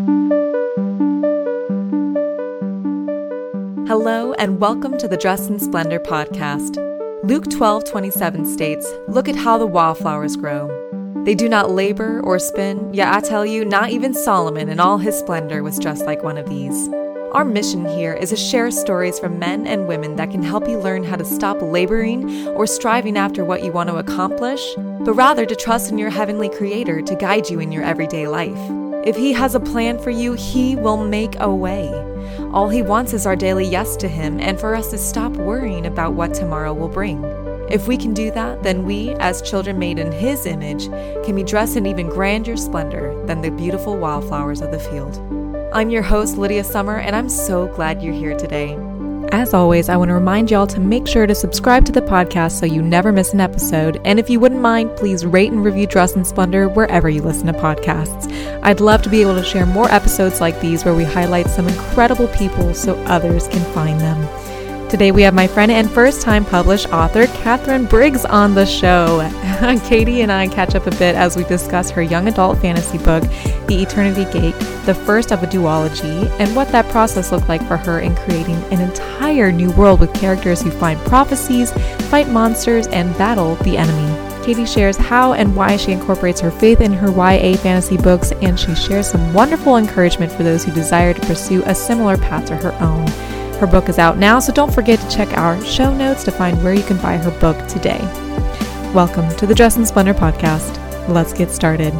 Hello and welcome to the Dress in Splendor podcast. Luke 12:27 states, "Look at how the wildflowers grow. They do not labor or spin, yet I tell you, not even Solomon in all his splendor was dressed like one of these." Our mission here is to share stories from men and women that can help you learn how to stop laboring or striving after what you want to accomplish, but rather to trust in your heavenly Creator to guide you in your everyday life. If He has a plan for you, He will make a way. All He wants is our daily yes to Him and for us to stop worrying about what tomorrow will bring. If we can do that, then we, as children made in His image, can be dressed in even grander splendor than the beautiful wildflowers of the field. I'm your host, Lydia Summer, and I'm so glad you're here today. As always, I want to remind y'all to make sure to subscribe to the podcast so you never miss an episode. And if you wouldn't mind, please rate and review Dress in Splendor wherever you listen to podcasts. I'd love to be able to share more episodes like these where we highlight some incredible people so others can find them. Today we have my friend and first-time published author, Katharine Briggs, on the show. Katie and I catch up a bit as we discuss her young adult fantasy book, The Eternity Gate, the first of a duology, and what that process looked like for her in creating an entire new world with characters who find prophecies, fight monsters, and battle the enemy. Katie shares how and why she incorporates her faith in her YA fantasy books, and she shares some wonderful encouragement for those who desire to pursue a similar path to her own. Her book is out now, so don't forget to check our show notes to find where you can buy her book today. Welcome to the Dress in Splendor podcast. Let's get started.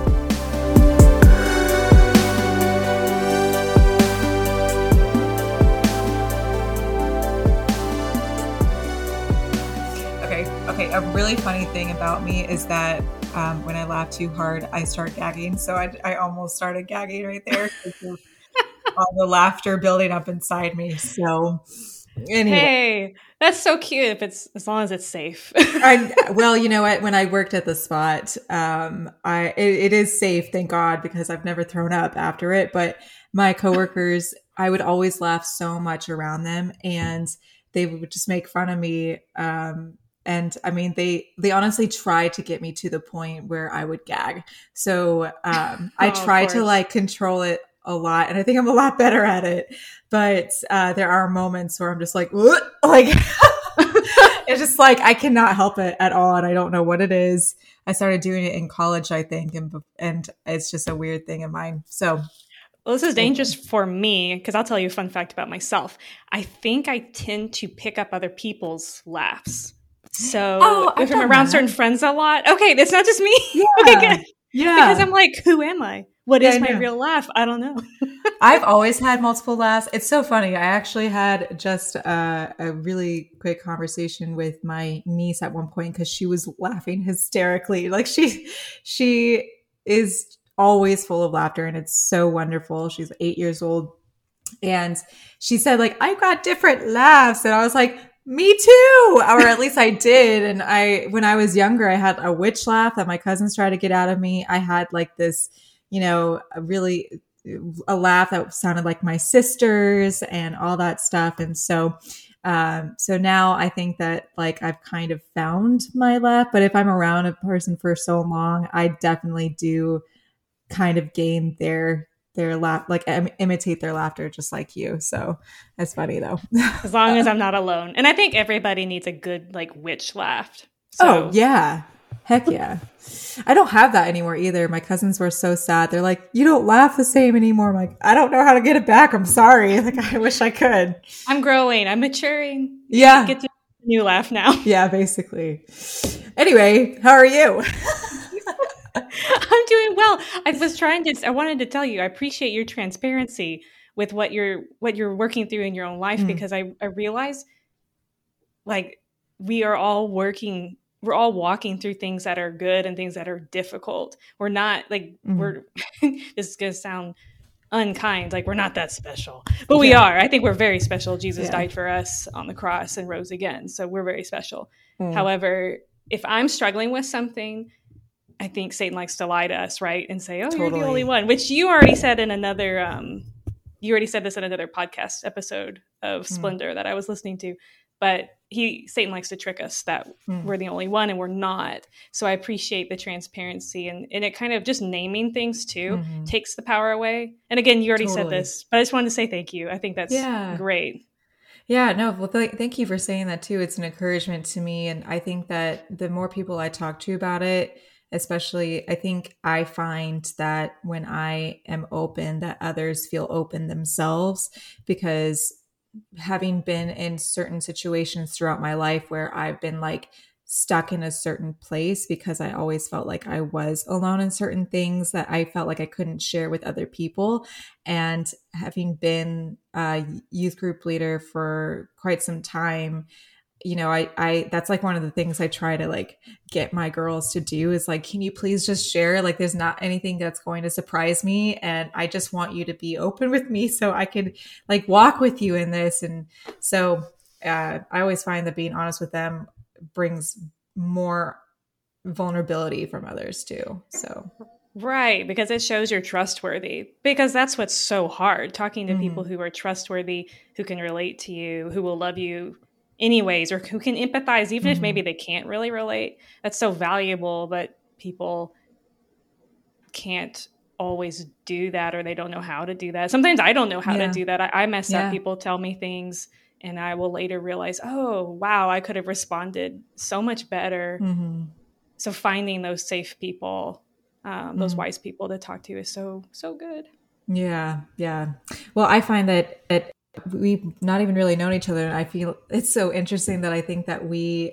Okay. A really funny thing about me is that when I laugh too hard, I start gagging. So I almost started gagging right there. All the laughter building up inside me. So anyway. Hey, that's so cute as long as it's safe. Well, you know what? When I worked at the spot, it is safe, thank God, because I've never thrown up after it. But my coworkers, I would always laugh so much around them, and they would just make fun of me. And I mean, they honestly tried to get me to the point where I would gag. So I tried to like control it a lot, and I think I'm a lot better at it, but there are moments where I'm just like it's just like I cannot help it at all, and I don't know what it is. I started doing it in college, I think, and it's just a weird thing of mine. So well, this is dangerous for me because I'll tell you a fun fact about myself. I think I tend to pick up other people's laughs. So if I'm around certain friends a lot, okay, it's not just me. Yeah. Okay, good. Yeah, because I'm like, who am I? What is my real laugh? I don't know. I've always had multiple laughs. It's so funny. I actually had just a really quick conversation with my niece at one point because she was laughing hysterically. Like she is always full of laughter, and it's so wonderful. She's 8 years old, and she said, like, I've got different laughs, and I was like, me too, or at least I did. And when I was younger, I had a witch laugh that my cousins tried to get out of me. I had like this, a laugh that sounded like my sister's and all that stuff. And so now I think that like I've kind of found my laugh, but if I'm around a person for so long, I definitely do kind of gain their laugh, like imitate their laughter just like you. So that's funny though. As long as I'm not alone. And I think everybody needs a good like witch laugh. So. Oh yeah. Heck yeah. I don't have that anymore either. My cousins were so sad. They're like, you don't laugh the same anymore. I'm like, I don't know how to get it back. I'm sorry. Like, I wish I could. I'm growing. I'm maturing. Yeah. Get to a new laugh now. Yeah, basically. Anyway, how are you? I'm doing well. I wanted to tell you, I appreciate your transparency with what you're working through in your own life, because I realize like we're all walking through things that are good and things that are difficult. We're not like, this is going to sound unkind, like we're not that special, but we are. I think we're very special. Jesus died for us on the cross and rose again. So we're very special. However, if I'm struggling with something, I think Satan likes to lie to us, right? And say, oh, You're the only one, which you already said in another, you already said this in another podcast episode of Splendor that I was listening to. But Satan likes to trick us that Mm. we're the only one, and we're not. So I appreciate the transparency, and it kind of just naming things too Mm-hmm. takes the power away. And again, you already said Totally. this, but I just wanted to say thank you. I think that's Yeah. great. Yeah, no, well, thank you for saying that too. It's an encouragement to me. And I think that the more people I talk to about it, especially, I think I find that when I am open, that others feel open themselves, because having been in certain situations throughout my life where I've been like stuck in a certain place because I always felt like I was alone in certain things that I felt like I couldn't share with other people. And having been a youth group leader for quite some time, you know, I that's like one of the things I try to like get my girls to do is like, can you please just share? Like, there's not anything that's going to surprise me. And I just want you to be open with me so I could like walk with you in this. And so I always find that being honest with them brings more vulnerability from others too. So, Right, because it shows you're trustworthy. Because that's what's so hard, talking to people mm-hmm. who are trustworthy, who can relate to you, who will love you anyways, or who can empathize, even if Mm-hmm. maybe they can't really relate. That's so valuable, but people can't always do that, or they don't know how to do that. Sometimes I don't know how to Yeah. do that. I mess up. Yeah. People tell me things, and I will later realize, oh, wow, I could have responded so much better. Mm-hmm. So finding those safe people, those Mm. wise people to talk to is so good. Yeah. Yeah. Well, I find that we've not even really known each other. And I feel it's so interesting that I think that we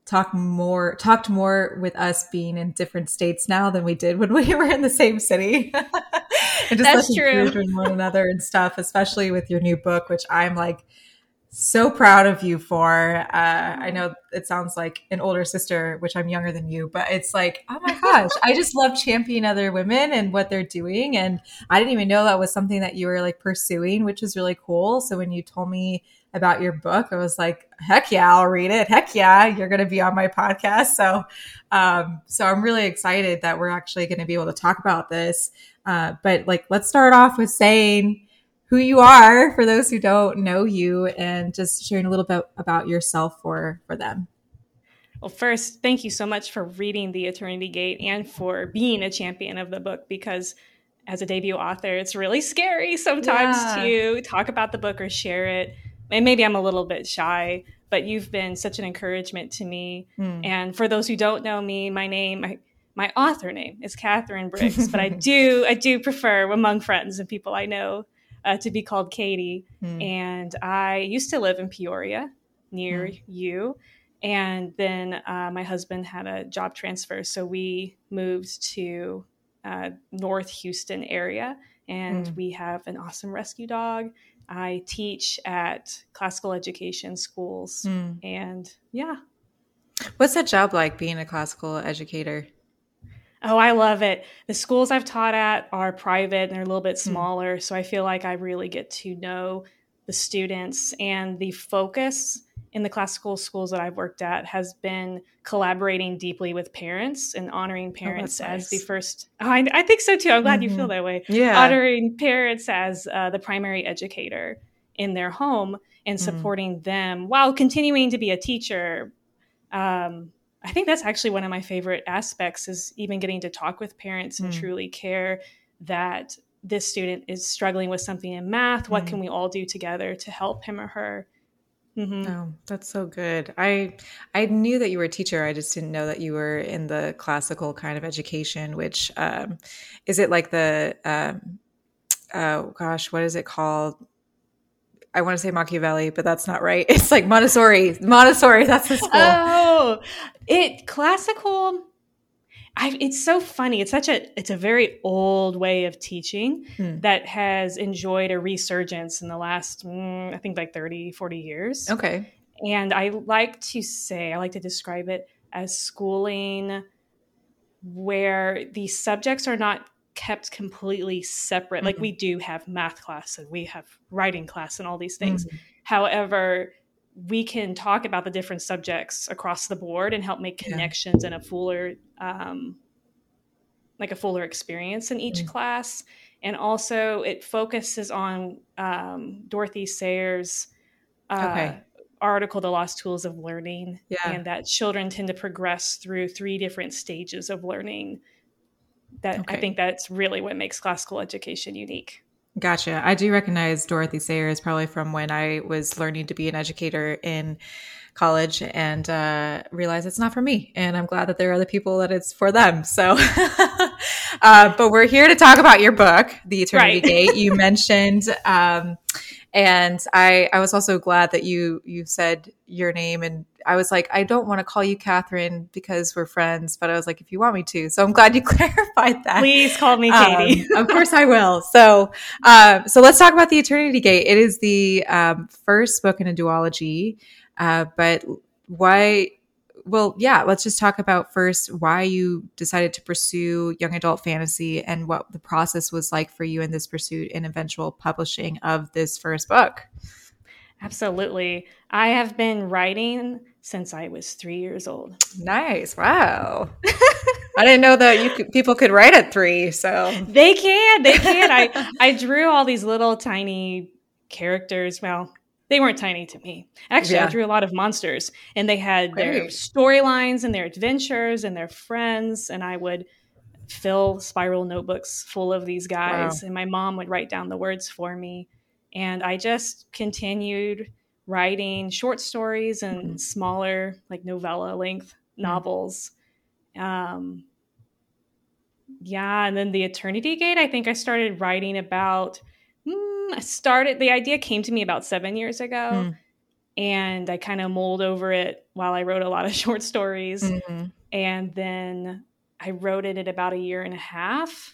talked more with us being in different states now than we did when we were in the same city. And just like That's true. encouraging one another and stuff, especially with your new book, which I'm like so proud of you for. I know it sounds like an older sister, which I'm younger than you, but it's like, oh my gosh, I just love championing other women and what they're doing. And I didn't even know that was something that you were like pursuing, which is really cool. So when you told me about your book, I was like, heck yeah, I'll read it. Heck yeah, you're going to be on my podcast. So I'm really excited that we're actually going to be able to talk about this. But like, let's start off with saying who you are for those who don't know you, and just sharing a little bit about yourself for them. Well, first, thank you so much for reading The Eternity Gate and for being a champion of the book, because as a debut author, it's really scary sometimes Yeah. to talk about the book or share it. And maybe I'm a little bit shy, but you've been such an encouragement to me. And for those who don't know me, my author name is Catherine Briggs, but I do prefer among friends and people I know to be called Katie. And I used to live in Peoria near you. And then my husband had a job transfer, so we moved to North Houston area, and we have an awesome rescue dog. I teach at classical education schools, and yeah. What's that job like, being a classical educator? Oh, I love it. The schools I've taught at are private and they're a little bit smaller, so I feel like I really get to know the students, and the focus in the classical schools that I've worked at has been collaborating deeply with parents and honoring parents as the first. Oh, I think so too. I'm glad you feel that way. Yeah. Honoring parents as the primary educator in their home and supporting them while continuing to be a teacher. I think that's actually one of my favorite aspects, is even getting to talk with parents and truly care that this student is struggling with something in math. What can we all do together to help him or her? Oh, that's so good. I knew that you were a teacher. I just didn't know that you were in the classical kind of education, which is it like the, oh gosh, what is it called? I want to say Machiavelli, but that's not right. It's like Montessori. Montessori, that's the school. Oh, classical. It's so funny. It's a very old way of teaching that has enjoyed a resurgence in the last, I think like 30, 40 years. Okay. And I like to describe it as schooling where the subjects are not kept completely separate. Like we do have math class and we have writing class and all these things. However, we can talk about the different subjects across the board and help make connections in a fuller experience in each class. And also it focuses on Dorothy Sayers' article, The Lost Tools of Learning, Yeah. and that children tend to progress through 3 different stages of learning. That I think that's really what makes classical education unique. Gotcha. I do recognize Dorothy Sayers probably from when I was learning to be an educator in college, and realize it's not for me. And I'm glad that there are other people that it's for them. So, but we're here to talk about your book, The Eternity Gate. You mentioned, and I was also glad that you said your name, and I was like, I don't want to call you Catherine because we're friends, but I was like, if you want me to. So I'm glad you clarified that. Please call me Katie. Of course I will. So let's talk about The Eternity Gate. It is the first book in a duology. But why? Well, yeah, let's just talk about first why you decided to pursue young adult fantasy and what the process was like for you in this pursuit and eventual publishing of this first book. Absolutely. I have been writing since I was 3 years old. Nice. Wow. I didn't know that people could write at 3. So they can. I drew all these little tiny characters. Well, they weren't tiny to me. Actually, I drew a lot of monsters, and they had their storylines and their adventures and their friends, and I would fill spiral notebooks full of these guys, and my mom would write down the words for me. And I just continued writing short stories and smaller, like novella length novels. And then The Eternity Gate, I think I started writing about... the idea came to me about 7 years ago, and I kind of mulled over it while I wrote a lot of short stories. And then I wrote it at about 1.5 years.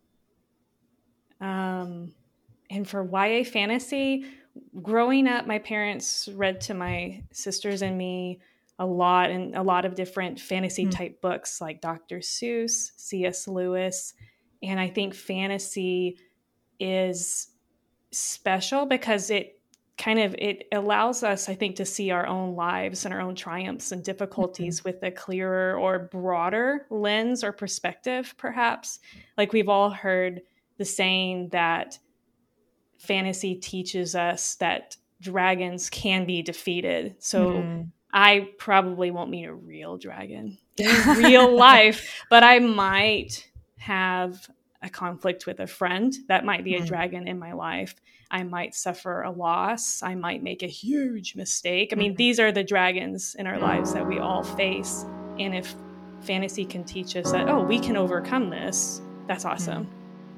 And for YA fantasy, growing up, my parents read to my sisters and me a lot, and a lot of different fantasy type books like Dr. Seuss, C.S. Lewis. And I think fantasy is special because it allows us, I think, to see our own lives and our own triumphs and difficulties with a clearer or broader lens or perspective, perhaps. Like, we've all heard the saying that fantasy teaches us that dragons can be defeated. So I probably won't meet a real dragon in real life, but I might have a conflict with a friend that might be a dragon in my life. I might suffer a loss. I might make a huge mistake. I mean, these are the dragons in our lives that we all face. And if fantasy can teach us that, oh, we can overcome this, that's awesome.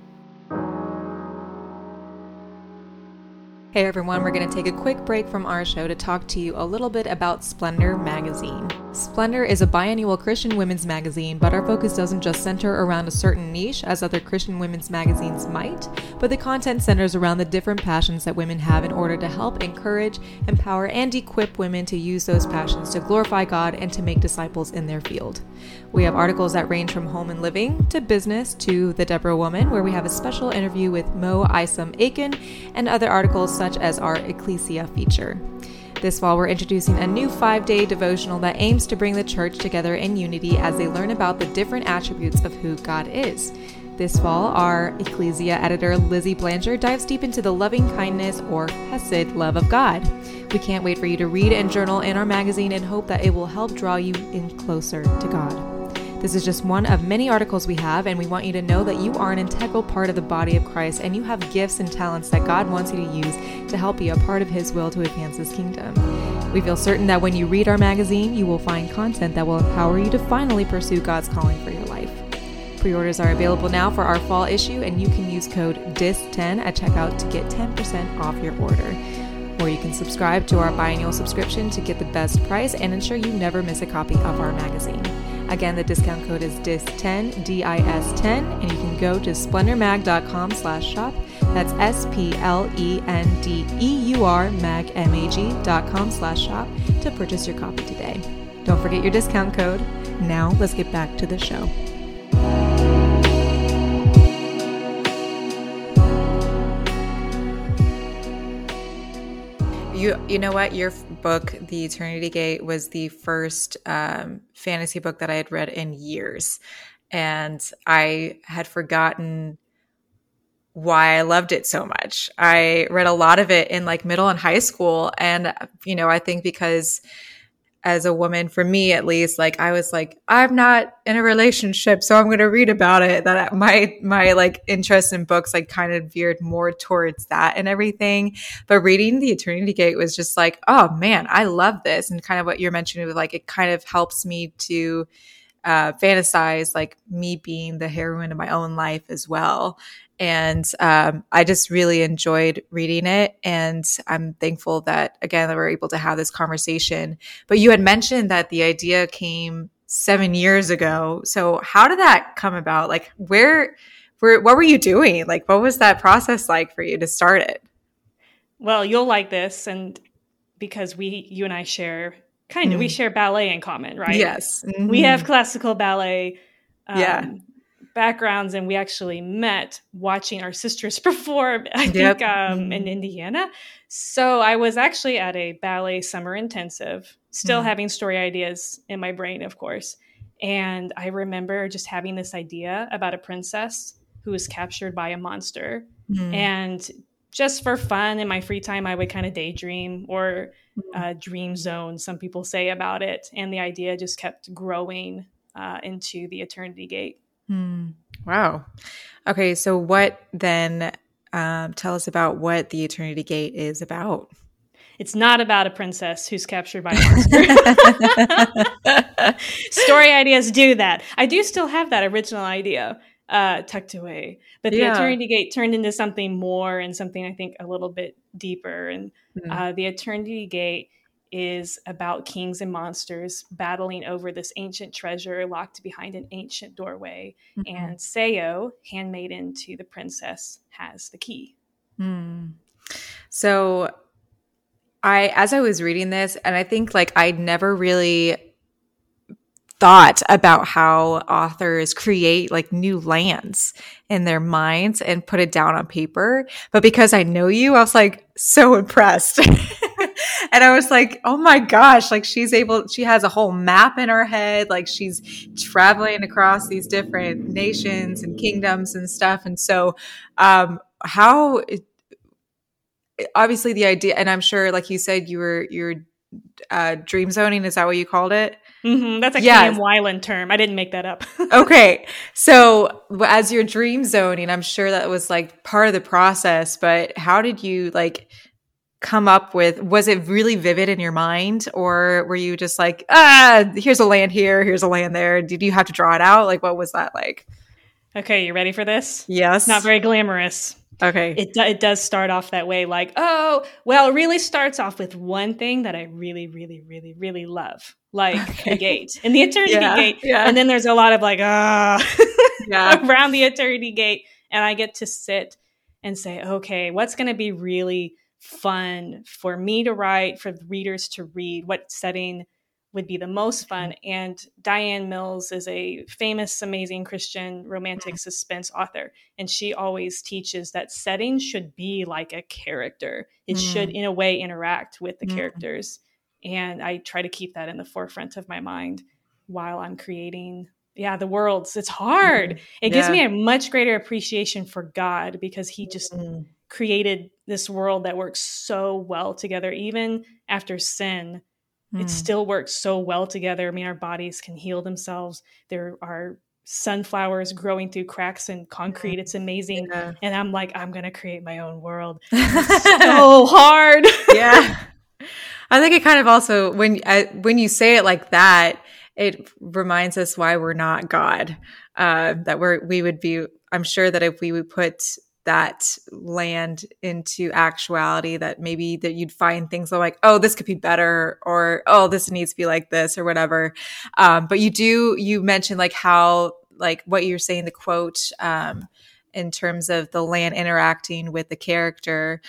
Hey everyone, we're going to take a quick break from our show to talk to you a little bit about Splendor Magazine. Splendor is a biannual Christian women's magazine, but our focus doesn't just center around a certain niche as other Christian women's magazines might, but the content centers around the different passions that women have in order to help encourage, empower, and equip women to use those passions to glorify God and to make disciples in their field. We have articles that range from home and living to business to The Deborah Woman, where we have a special interview with Mo Isam Aiken, and other articles such as our Ecclesia feature. This fall, we're introducing a new 5-day devotional that aims to bring the church together in unity as they learn about the different attributes of who God is. This fall, our Ecclesia editor, Lizzie Blanchard, dives deep into the loving kindness or Hesed love of God. We can't wait for you to read and journal in our magazine and hope that it will help draw you in closer to God. This is just one of many articles we have, and we want you to know that you are an integral part of the body of Christ, and you have gifts and talents that God wants you to use to help be a part of His will to advance His kingdom. We feel certain that when you read our magazine, you will find content that will empower you to finally pursue God's calling for your life. Pre-orders are available now for our fall issue, and you can use code DIS10 at checkout to get 10% off your order. Or you can subscribe to our biannual subscription to get the best price and ensure you never miss a copy of our magazine. Again, the discount code is DIS10, DIS10, and you can go to splendormag.com/shop. That's SPLENDEUR mag.com/shop to purchase your copy today. Don't forget your discount code. Now let's get back to the show. You know what? Your book, The Eternity Gate, was the first fantasy book that I had read in years. And I had forgotten why I loved it so much. I read a lot of it in like middle and high school. And, I think because as a woman, for me at least, like I was like, I'm not in a relationship, so I'm going to read about it. That my like interest in books like kind of veered more towards that and everything. But reading The Eternity Gate was just like, oh man, I love this. And kind of what you're mentioning with like, it kind of helps me to fantasize like me being the heroine of my own life as well. And I just really enjoyed reading it. And I'm thankful that, again, that we're able to have this conversation. But you had mentioned that the idea came 7 years ago. So how did that come about? Like, what were you doing? Like, what was that process like for you to start it? Well, you'll like this. And because you and I share we share ballet in common, right? Yes. Mm-hmm. We have classical ballet backgrounds, and we actually met watching our sisters perform, I think, in Indiana. So I was actually at a ballet summer intensive, still having story ideas in my brain, of course. And I remember just having this idea about a princess who was captured by a monster. And just for fun in my free time, I would kind of daydream or dream zone, some people say about it. And the idea just kept growing into the Eternity Gate. Wow. Okay. So what then, tell us about what the Eternity Gate is about. It's not about a princess who's captured by a monster. Story ideas do that. I do still have that original idea tucked away, but the Eternity Gate turned into something more and something I think a little bit deeper. And the Eternity Gate is about kings and monsters battling over this ancient treasure locked behind an ancient doorway. And Seo, handmaiden to the princess, has the key. So as I was reading this, and I think like I never really thought about how authors create like new lands in their minds and put it down on paper. But because I know you, I was like so impressed. And I was like, oh my gosh, like she has a whole map in her head. Like she's traveling across these different nations and kingdoms and stuff. And so obviously the idea, and I'm sure, like you said, you're dream zoning. Is that what you called it? That's a Cam Weiland term. I didn't make that up. Okay. So as you're dream zoning, I'm sure that was like part of the process, but how did you like come up with, was it really vivid in your mind, or were you just like, here's a land here, here's a land there? Did you have to draw it out? Like, what was that like? Okay. You ready for this? Yes. It's not very glamorous. Okay. It does start off that way. Like, oh, well, it really starts off with one thing that I really, really, really, really love. Like the gate and the Eternity Gate. Yeah. And then there's a lot of like, around the Eternity Gate. And I get to sit and say, okay, what's going to be really fun for me to write, for the readers to read? What setting would be the most fun? And Diane Mills is a famous, amazing Christian romantic suspense author. And she always teaches that settings should be like a character. It should, in a way, interact with the characters. And I try to keep that in the forefront of my mind while I'm creating, the worlds. It's hard. It gives me a much greater appreciation for God, because he just created this world that works so well together. Even after sin, it still works so well together. I mean, our bodies can heal themselves. There are sunflowers growing through cracks in concrete. It's amazing. Yeah. And I'm like, I'm going to create my own world. It's so hard. Yeah. I think it kind of also, when you say it like that, it reminds us why we're not God. That we would be, I'm sure that if we would put that land into actuality, that maybe that you'd find things like, oh, this could be better, or, oh, this needs to be like this, or whatever. But you mentioned like how, like what you're saying, the quote, in terms of the land interacting with the character.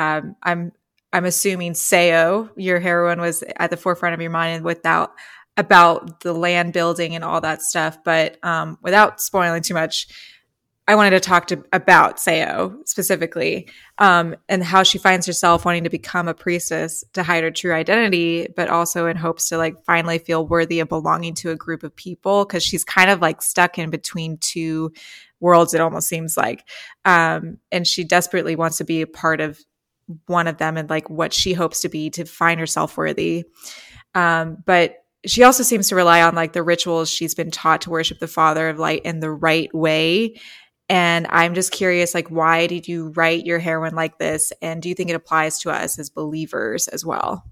I'm assuming Seo, your heroine, was at the forefront of your mind about the land building and all that stuff. But without spoiling too much, I wanted to talk about Seo specifically, and how she finds herself wanting to become a priestess to hide her true identity, but also in hopes to like finally feel worthy of belonging to a group of people, because she's kind of like stuck in between two worlds, it almost seems like. And she desperately wants to be a part of one of them and like what she hopes to be to find herself worthy. But she also seems to rely on like the rituals she's been taught to worship the Father of Light in the right way. And I'm just curious, like, why did you write your heroine like this? And do you think it applies to us as believers as well?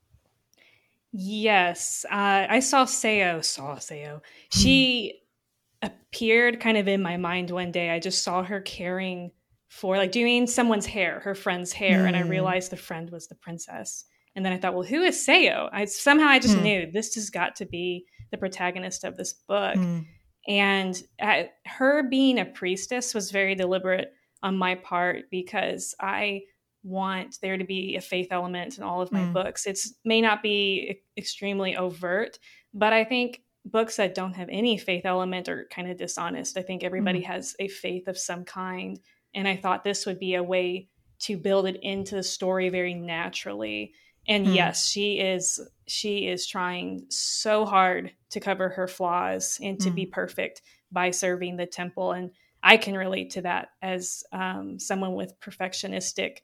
Yes. I saw Seo. She appeared kind of in my mind one day. I just saw her caring for, like, doing someone's hair, her friend's hair. And I realized the friend was the princess. And then I thought, well, who is Seo? I just knew this has got to be the protagonist of this book. And her being a priestess was very deliberate on my part, because I want there to be a faith element in all of my books. It may not be extremely overt, but I think books that don't have any faith element are kind of dishonest. I think everybody has a faith of some kind. And I thought this would be a way to build it into the story very naturally. And yes, she is trying so hard to cover her flaws and to be perfect by serving the temple. And I can relate to that as someone with perfectionistic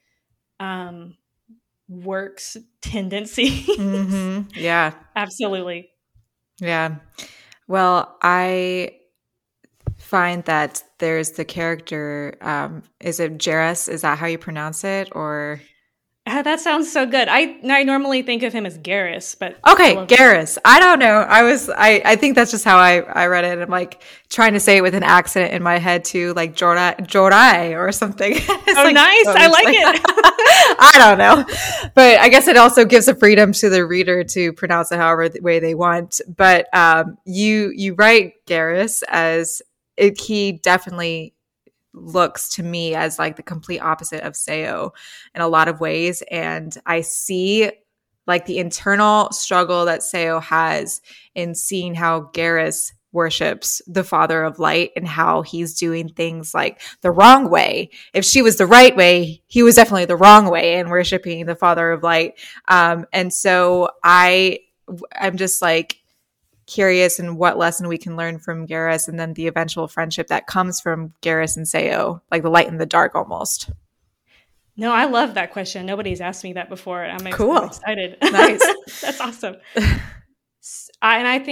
works tendencies. Yeah, absolutely. Yeah. Well, I find that there's the character. Is it Jairus? Is that how you pronounce it? Or that sounds so good. I normally think of him as Garrus, but okay, Garrus. I don't know. I think that's just how I read it. I'm like trying to say it with an accent in my head too, like Jorai or something. Oh, like, nice. I like it. I don't know, but I guess it also gives the freedom to the reader to pronounce it however the way they want. But you write Garrus as he definitely looks to me as like the complete opposite of Seo in a lot of ways. And I see like the internal struggle that Seo has in seeing how Garrus worships the Father of Light and how he's doing things like the wrong way. If she was the right way, he was definitely the wrong way in worshiping the Father of Light. And so I'm just like curious in what lesson we can learn from Garrus, and then the eventual friendship that comes from Garrus and Seo, like the light and the dark almost. No, I love that question. Nobody's asked me that before. I'm excited. Nice. That's awesome. And I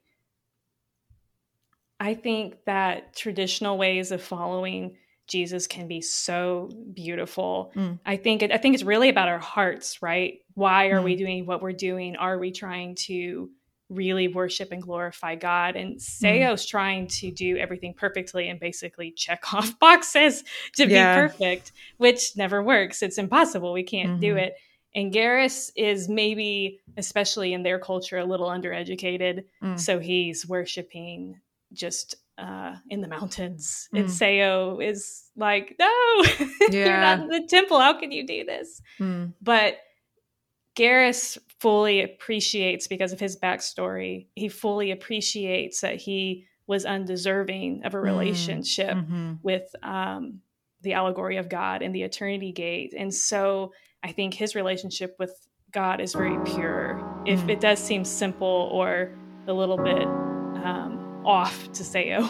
think that traditional ways of following Jesus can be so beautiful. I think it's really about our hearts, right? Why are we doing what we're doing? Are we trying to really worship and glorify God? And Seo's trying to do everything perfectly and basically check off boxes to be perfect, which never works. It's impossible. We can't do it. And Garrus is maybe, especially in their culture, a little undereducated. So he's worshiping just in the mountains. And Seo is like, no, you're not in the temple. How can you do this? But Garrus fully appreciates, because of his backstory, he fully appreciates that he was undeserving of a relationship with the allegory of God and the eternity gate. And so I think his relationship with God is very pure. If it does seem simple or a little bit off to Seo.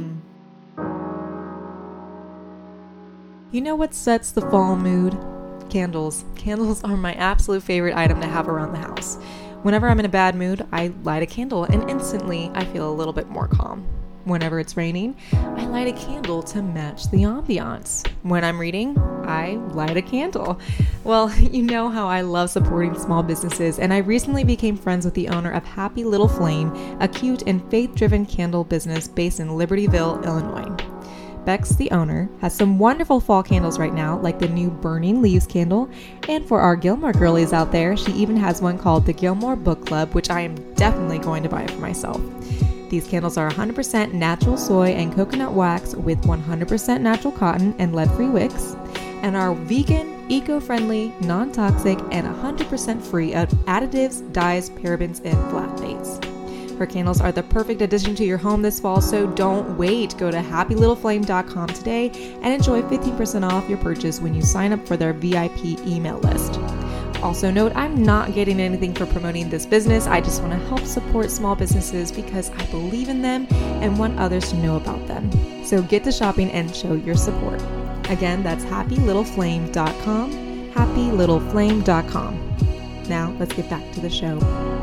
You know what sets the fall mood? Candles. Candles are my absolute favorite item to have around the house. Whenever I'm in a bad mood, I light a candle and instantly I feel a little bit more calm. Whenever it's raining, I light a candle to match the ambiance. When I'm reading, I light a candle. Well, you know how I love supporting small businesses, and I recently became friends with the owner of Happy Little Flame, a cute and faith-driven candle business based in Libertyville, Illinois. Bex, the owner, has some wonderful fall candles right now, like the new Burning Leaves candle. And for our Gilmore girlies out there, she even has one called the Gilmore Book Club, which I am definitely going to buy for myself. These candles are 100% natural soy and coconut wax with 100% natural cotton and lead-free wicks, and are vegan, eco-friendly, non-toxic, and 100% free of additives, dyes, parabens, and phthalates. Her candles are the perfect addition to your home this fall, so don't wait. Go to happylittleflame.com today and enjoy 15% off your purchase when you sign up for their VIP email list. Also note, I'm not getting anything for promoting this business. I just want to help support small businesses because I believe in them and want others to know about them. So get to shopping and show your support. Again, that's happylittleflame.com, happylittleflame.com. Now let's get back to the show.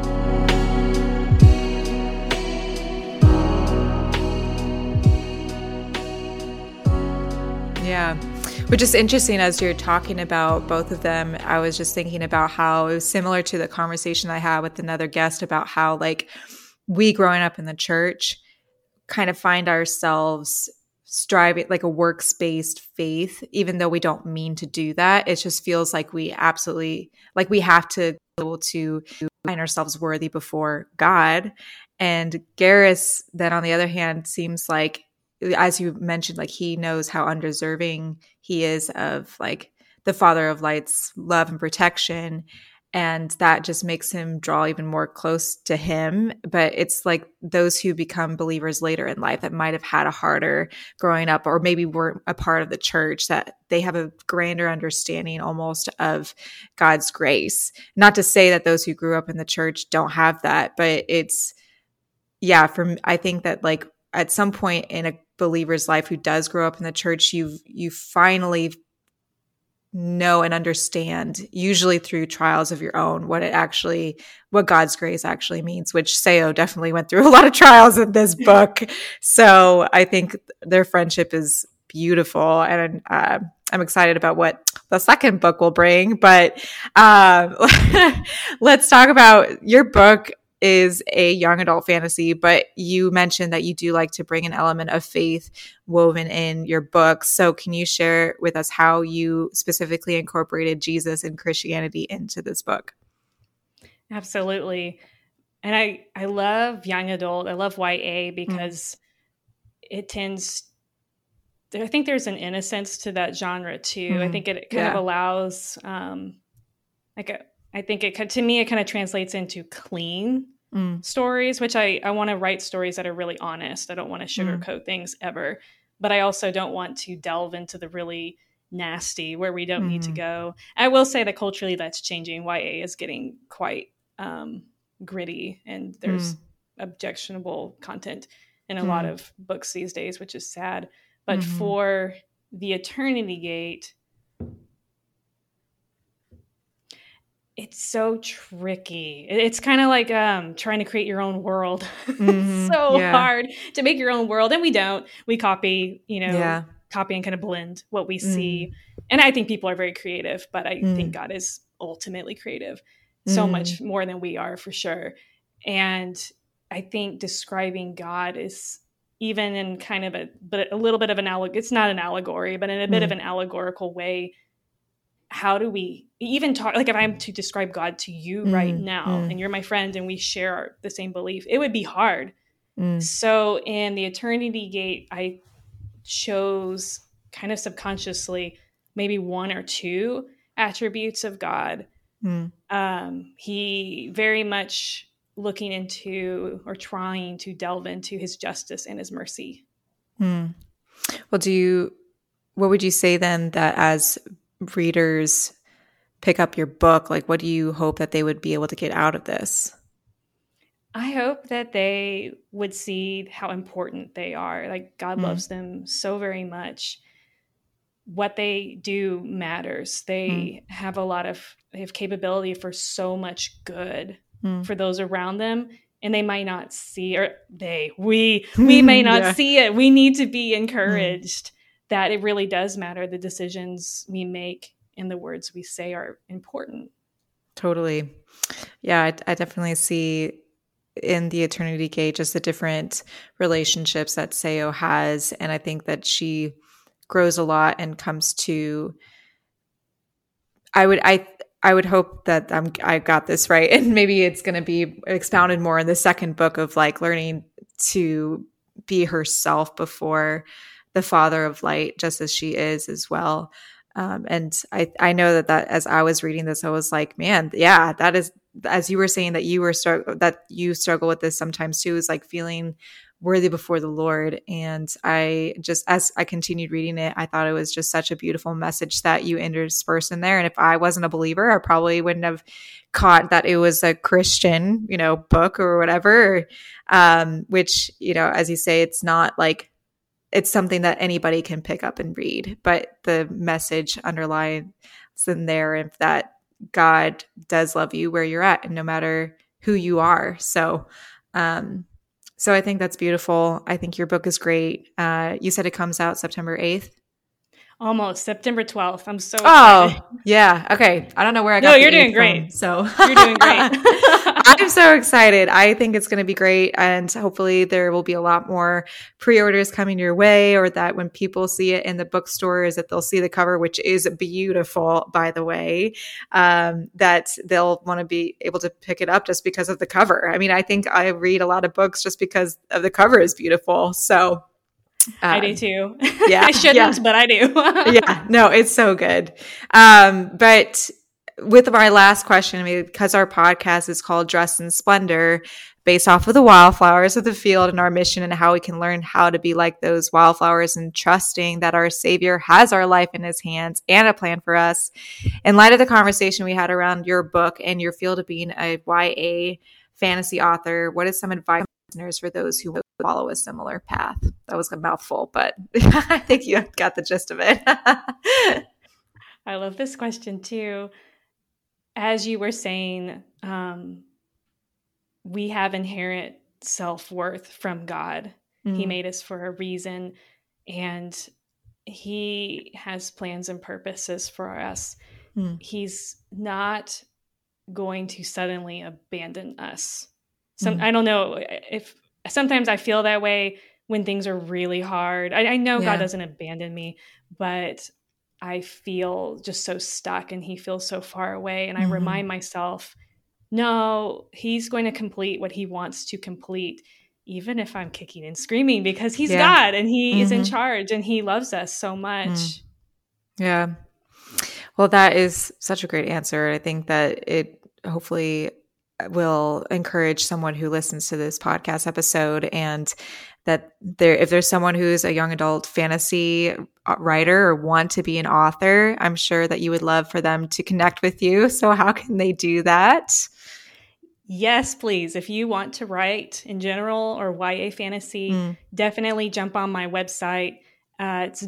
Yeah. Which is interesting as you're talking about both of them. I was just thinking about how it was similar to the conversation I had with another guest about how like we growing up in the church kind of find ourselves striving like a works-based faith, even though we don't mean to do that. It just feels like we absolutely like we have to be able to find ourselves worthy before God. And Garrus then on the other hand seems like, as you mentioned, like he knows how undeserving he is of like the Father of Light's love and protection. And that just makes him draw even more close to him. But it's like those who become believers later in life that might have had a harder growing up or maybe weren't a part of the church, that they have a grander understanding almost of God's grace. Not to say that those who grew up in the church don't have that, but it's, yeah, I think that like at some point in a believer's life who does grow up in the church, you finally know and understand, usually through trials of your own, what God's grace actually means, which Seo definitely went through a lot of trials in this book. So I think their friendship is beautiful, and I'm excited about what the second book will bring. But let's talk about your book. Is a young adult fantasy, but you mentioned that you do like to bring an element of faith woven in your book. So can you share with us how you specifically incorporated Jesus and Christianity into this book? Absolutely. And I love young adult. I love YA because it tends, I think there's an innocence to that genre too. I think it kind of allows, I think it to me, it kind of translates into clean stories, which I want to write stories that are really honest. I don't want to sugarcoat things ever, but I also don't want to delve into the really nasty where we don't need to go. I will say that culturally that's changing. YA is getting quite gritty, and there's objectionable content in a lot of books these days, which is sad. But for The Eternity Gate, it's so tricky. It's kind of like trying to create your own world. Hard to make your own world. And we don't. We copy, copy and kind of blend what we see. And I think people are very creative, but I think God is ultimately creative. So much more than we are, for sure. And I think describing God is even in kind of a little bit of an it's not an allegory, but in a bit of an allegorical way. How do we even talk, like if I'm to describe God to you right now and you're my friend and we share the same belief, it would be hard. So in The Eternity Gate, I chose kind of subconsciously maybe one or two attributes of God. He very much looking into or trying to delve into his justice and his mercy. Well, what would you say then that as readers pick up your book, like what do you hope that they would be able to get out of this? I hope that they would see how important they are. Like God loves them so very much. What they do matters. They have they have capability for so much good for those around them. And they might not see, or we may not see it. We need to be encouraged that it really does matter. The decisions we make and the words we say are important. Totally. Yeah, I definitely see in The Eternity Gate just the different relationships that Seo has. And I think that she grows a lot and comes to, I would hope that I got this right. And maybe it's going to be expounded more in the second book of like learning to be herself before the Father of Light, just as she is as well. And I know that as I was reading this, I was like, man, yeah, that is, as you were saying that that you struggle with this sometimes too, is like feeling worthy before the Lord. And as I continued reading it, I thought it was just such a beautiful message that you interspersed in there. And if I wasn't a believer, I probably wouldn't have caught that it was a Christian, book or whatever, which, as you say, it's not like, it's something that anybody can pick up and read, but the message underlies in there, if that God does love you where you're at, and no matter who you are. So I think that's beautiful. I think your book is great. You said it comes out September 8th. Almost September 12th. I'm so excited. Oh, yeah. Okay. I don't know where I got No, you're doing great. From, so you're doing great. I'm so excited. I think it's going to be great. And hopefully there will be a lot more pre-orders coming your way, or that when people see it in the bookstores, that they'll see the cover, which is beautiful, by the way, that they'll want to be able to pick it up just because of the cover. I mean, I think I read a lot of books just because of the cover is beautiful. So I do too. Yeah, I shouldn't, but I do. Yeah, no, it's so good. But with my last question, because our podcast is called Dressed in Splendor, based off of the wildflowers of the field and our mission, and how we can learn how to be like those wildflowers, and trusting that our Savior has our life in his hands and a plan for us. In light of the conversation we had around your book and your field of being a YA fantasy author, what is some advice for those who follow a similar path? That was a mouthful, but I think you got the gist of it. I love this question too. As you were saying, we have inherent self-worth from God. He made us for a reason, and he has plans and purposes for us. He's not going to suddenly abandon us. I don't know if sometimes I feel that way when things are really hard. I know God doesn't abandon me, but I feel just so stuck, and he feels so far away. And I remind myself, no, he's going to complete what he wants to complete, even if I'm kicking and screaming, because he's God and he is in charge and he loves us so much. Yeah. Well, that is such a great answer. I think that it hopefully will encourage someone who listens to this podcast episode, and that if there's someone who's a young adult fantasy writer or want to be an author, I'm sure that you would love for them to connect with you. So how can they do that? Yes, please. If you want to write in general or YA fantasy, definitely jump on my website. It's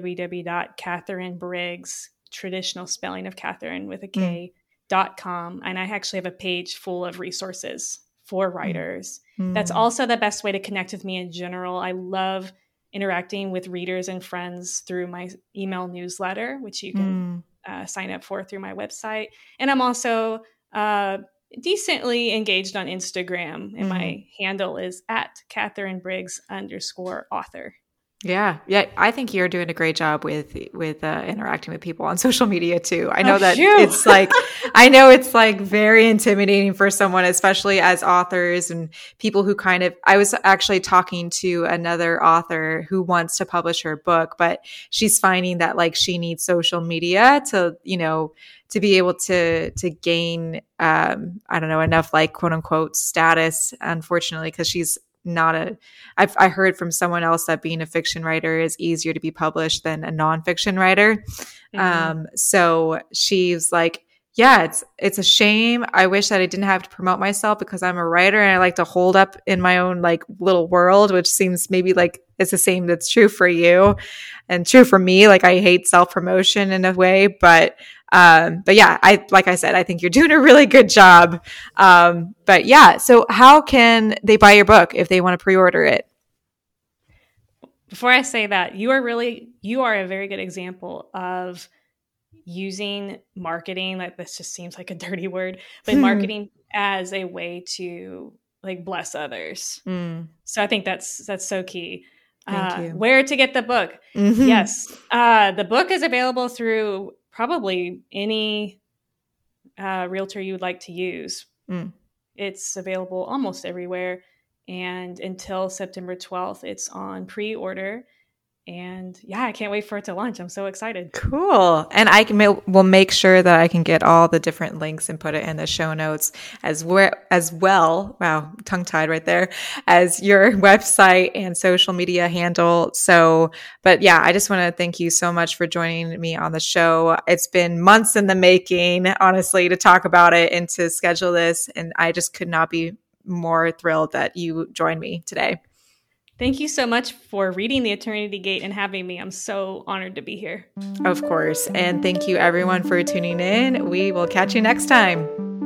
www.KatherineBriggs, traditional spelling of Catherine with a K, .com. And I actually have a page full of resources for writers. That's also the best way to connect with me in general. I love interacting with readers and friends through my email newsletter, which you can sign up for through my website. And I'm also decently engaged on Instagram, and my handle is @KatherineBriggs_author. Yeah. I think you're doing a great job with interacting with people on social media too. I know it's like very intimidating for someone, especially as authors and people who I was actually talking to another author who wants to publish her book, but she's finding that like she needs social media to be able to gain, enough like quote unquote status, unfortunately, because she's I heard from someone else that being a fiction writer is easier to be published than a nonfiction writer. So she's like, yeah, it's a shame. I wish that I didn't have to promote myself because I'm a writer and I like to hold up in my own like little world, which seems maybe like it's the same that's true for you and true for me. Like I hate self-promotion in a way, but yeah, like I said, I think you're doing a really good job. But yeah, so how can they buy your book if they want to pre-order it? Before I say that, you are a very good example of using marketing. Like this just seems like a dirty word, but marketing as a way to like bless others. So I think that's so key. Thank you. Where to get the book? Yes. The book is available through probably any realtor you would like to use. It's available almost everywhere. And until September 12th, it's on pre-order. And yeah, I can't wait for it to launch. I'm so excited. Cool. And will make sure that I can get all the different links and put it in the show notes as well. Wow, tongue tied right there, as your website and social media handle. So, but yeah, I just want to thank you so much for joining me on the show. It's been months in the making, honestly, to talk about it and to schedule this. And I just could not be more thrilled that you joined me today. Thank you so much for reading The Eternity Gate and having me. I'm so honored to be here. Of course. And thank you everyone for tuning in. We will catch you next time.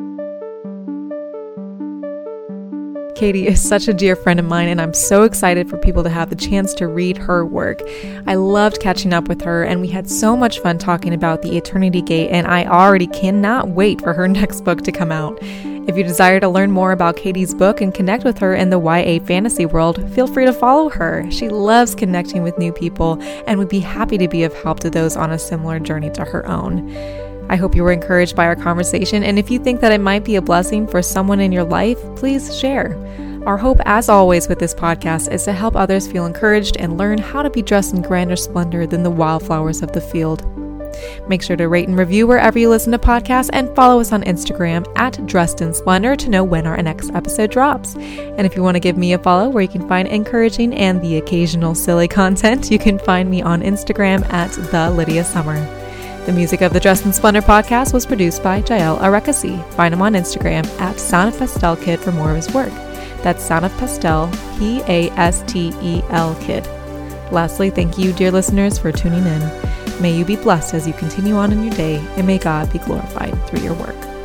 Katie is such a dear friend of mine, and I'm so excited for people to have the chance to read her work. I loved catching up with her, and we had so much fun talking about The Eternity Gate, and I already cannot wait for her next book to come out. If you desire to learn more about Katie's book and connect with her in the YA fantasy world, feel free to follow her. She loves connecting with new people and would be happy to be of help to those on a similar journey to her own. I hope you were encouraged by our conversation, and if you think that it might be a blessing for someone in your life, please share. Our hope, as always with this podcast, is to help others feel encouraged and learn how to be dressed in grander splendor than the wildflowers of the field. Make sure to rate and review wherever you listen to podcasts, and follow us on Instagram @DressedInSplendor to know when our next episode drops. And if you want to give me a follow where you can find encouraging and the occasional silly content, you can find me on Instagram @TheLydiaSummer. The music of the Dressed in Splendor podcast was produced by Jael Arekasi. Find him on Instagram @SoundOfPastelKid for more of his work. That's Sound of Pastel, PASTEL Kid. Lastly, thank you, dear listeners, for tuning in. May you be blessed as you continue on in your day, and may God be glorified through your work.